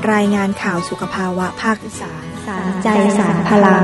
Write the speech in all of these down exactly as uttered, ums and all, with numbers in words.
รายงานข่าวสุขภาวะภาคอีสานสารใจสารพลัง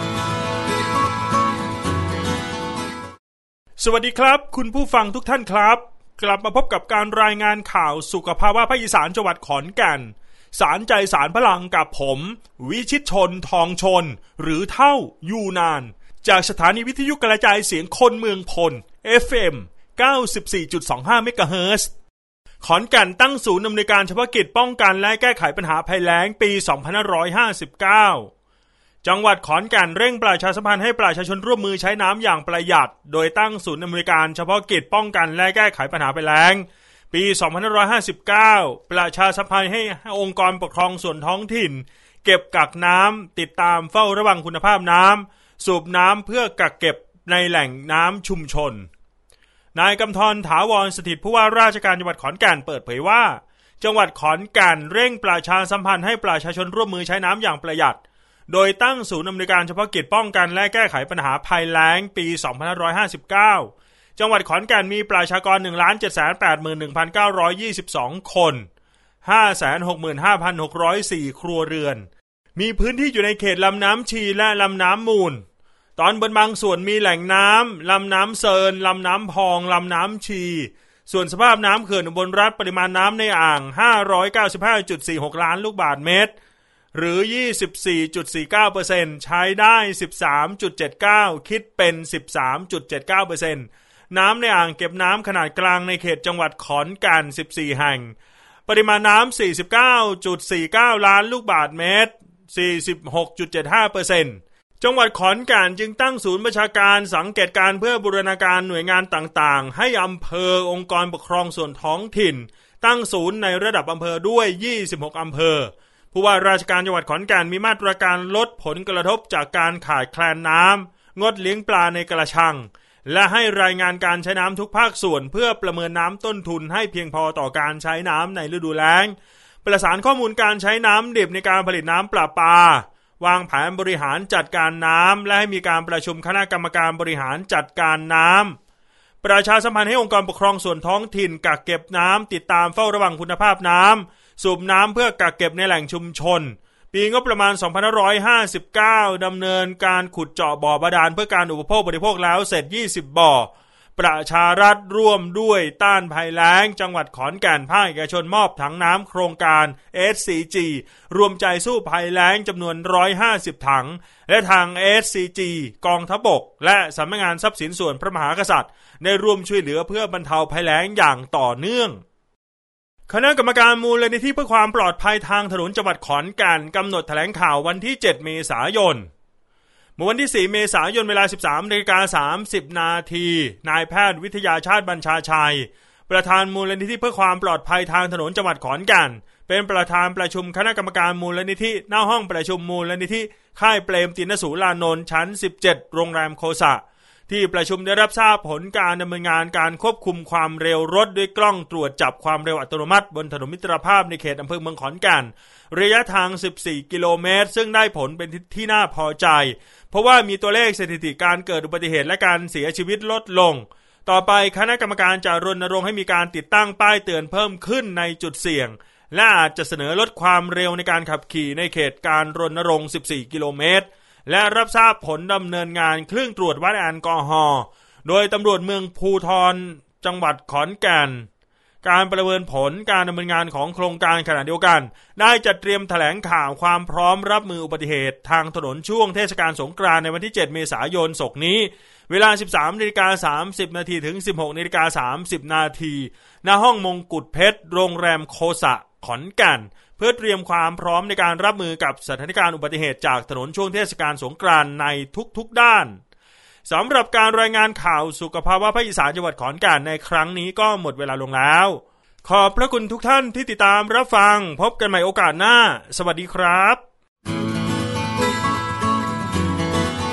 สวัสดีครับคุณผู้ฟังทุกท่านครับกลับมาพบกับการรายงานข่าวสุขภาวะภาคอีสานจังหวัดขอนแก่นสารใจสารพลังกับผมวิชิตชนทองชนหรือเท่ายูนานจากสถานีวิทยุกระจายเสียงคนเมืองพล เอฟ เอ็ม เก้าสิบสี่จุดสองห้า เมกะเฮิรตซ์ ขอนแก่นตั้งศูนย์อำนวยการเฉพาะกิจป้องกันและแก้ไขปัญหาภัยแล้งปีสองพันห้าร้อยห้าสิบเก้าจังหวัดขอนแก่นเร่งประชาสัมพันธ์ให้ประชาชนร่วมมือใช้น้ำอย่างประหยัดโดยตั้งศูนย์อำนวยการเฉพาะกิจป้องกันและแก้ไขปัญหาภัยแล้งปีสองพันห้าร้อยห้าสิบเก้าประชาสัมพันธ์ให้องค์กรปกครองส่วนท้องถิ่นเก็บกักน้ำติดตามเฝ้าระวังคุณภาพน้ำสูบน้ำเพื่อกักเก็บในแหล่งน้ำชุมชนนายกำธรถาวรสถิตผู้ว่าราชการจังหวัดขอนแก่นเปิดเผยว่าจังหวัดขอนแก่นเร่งประชาสัมพันธ์ให้ประชาชนร่วมมือใช้น้ำอย่างประหยัดโดยตั้งศูนย์อำนวยการเฉพาะกิจป้องกันและแก้ไขปัญหาภัยแล้งปีสองพันห้าร้อยห้าสิบเก้าจังหวัดขอนแก่นมีประชากร หนึ่งล้านเจ็ดแสนแปดหมื่นหนึ่งพันเก้าร้อยยี่สิบสอง คน ห้าแสนหกหมื่นห้าพันหกร้อยสี่ ครัวเรือนมีพื้นที่อยู่ในเขตลำน้ำชีและลำน้ำมูลตอนบนบางส่วนมีแหล่งน้ำลำน้ำเซินลำน้ำพองลำน้ำชีส่วนสภาพน้ำเขื่อนอุบลรัฐปริมาณน้ำในอ่าง ห้าร้อยเก้าสิบห้าจุดสี่หก ล้านลูกบาศก์เมตรหรือ ยี่สิบสี่จุดสี่เก้าเปอร์เซ็นต์ ใช้ได้ สิบสามจุดเจ็ดเก้า คิดเป็น สิบสามจุดเจ็ดเก้าเปอร์เซ็นต์ น้ำในอ่างเก็บน้ำขนาดกลางในเขตจังหวัดขอนแก่นสิบสี่แห่งปริมาณน้ำ สี่สิบเก้าจุดสี่เก้า ล้านลูกบาศก์เมตร สี่สิบหกจุดเจ็ดห้าเปอร์เซ็นต์จังหวัดขอนแก่นจึงตั้งศูนย์ประชาการสังเกตการเพื่อบูรณาการหน่วยงานต่างๆให้อำเภอองค์กรปกครองส่วนท้องถิ่นตั้งศูนย์ในระดับอำเภอด้วยยี่สิบหกอำเภอผู้ว่าราชการจังหวัดขอนแก่นมีมาตรการลดผลกระทบจากการขาดแคลนน้ำงดเลี้ยงปลาในกระชังและให้รายงานการใช้น้ำทุกภาคส่วนเพื่อประเมินน้ำต้นทุนให้เพียงพอต่อการใช้น้ำในฤดูแล้งประสานข้อมูลการใช้น้ำดิบในการผลิตน้ำประปาวางแผนบริหารจัดการน้ำและให้มีการประชุมคณะกรรมการบริหารจัดการน้ำประชาสัมพันธ์ให้องค์กรปกครองส่วนท้องถิ่นกักเก็บน้ำติดตามเฝ้าระวังคุณภาพน้ำสูบน้ำเพื่อกักเก็บในแหล่งชุมชนปีงบประมาณสองพันห้าร้อยห้าสิบเก้าดำเนินการขุดเจาะบ่อบาดาลเพื่อการอุปโภคบริโภคแล้วเสร็จยี่สิบบ่อประชารัฐร่วมด้วยต้านภัยแล้งจังหวัดขอนแก่นภาคเอกชนมอบถังน้ำโครงการ เอส ซี จี รวมใจสู้ภัยแล้งจำนวนหนึ่งร้อยห้าสิบถังและทาง เอส ซี จี กองทัพบกและสำนักงานทรัพย์สินส่วนพระมหากษัตริย์ได้ร่วมช่วยเหลือเพื่อบรรเทาภัยแล้งอย่างต่อเนื่องคณะกรรมการมูลนิธิเพื่อความปลอดภัยทางถนนจังหวัดขอนแก่นกำหนดแถลงข่าววันที่เจ็ดเมษายนเมื่อวันที่สี่เมษายนเวลา สิบสามนาฬิกาสามสิบ นาทีนายแพทย์วิทยาชาติบัญชาชัยประธานมูลนิธิเพื่อความปลอดภัยทางถนนจังหวัดขอนแก่นเป็นประธานประชุมคณะกรรมการมูลนิธิหน้าห้องประชุมมูลนิธิค่ายเปรมตินสูรานนท์ชั้นสิบเจ็ดโรงแรมโคสะที่ประชุมได้รับทราบผลการดำเนินงานการควบคุมความเร็วรถด้วยกล้องตรวจจับความเร็วอัตโนมัติบนถนนมิตรภาพในเขตอำเภอเมืองขอนแก่นระยะทางสิบสี่กิโลเมตรซึ่งได้ผลเป็นที่น่าพอใจเพราะว่ามีตัวเลขสถิติการเกิดอุบัติเหตุและการเสียชีวิตลดลงต่อไปคณะกรรมการจะรณรงค์ให้มีการติดตั้งป้ายเตือนเพิ่มขึ้นในจุดเสี่ยงและอาจจะเสนอลดความเร็วในการขับขี่ในเขตการรณรงค์สิบสี่กิโลเมตรและรับทราบผลดำเนินงานเครื่องตรวจวัดแอลกอฮอล์โดยตำรวจเมืองภูธรจังหวัดขอนแก่นการประเมินผลการดำเนินงานของโครงการขณะเดียวกันได้จัดเตรียมแถลงข่าวความพร้อมรับมืออุบัติเหตุทางถนนช่วงเทศกาลสงกรานต์ในวันที่เจ็ดเมษายนศกนี้เวลา สิบสามนาฬิกาสามสิบ นาทีถึง สิบหกนาฬิกาสามสิบ นาทีณห้องมงกุฎเพชรโรงแรมโคสะขอนแก่นเพื่อเตรียมความพร้อมในการรับมือกับสถานการณ์อุบัติเหตุจากถนนช่วงเทศกาลสงกรานต์ในทุกๆด้านสำหรับการรายงานข่าวสุขภาวะภาคอีสานจังหวัดขอนแก่นในครั้งนี้ก็หมดเวลาลงแล้วขอบพระคุณทุกท่านที่ติดตามรับฟังพบกันใหม่โอกาสหน้าสวัสดีครับ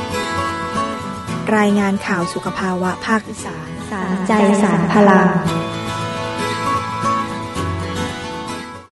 รายงานข่าวสุขภาวะภาคอีสานสารใจสารพลัง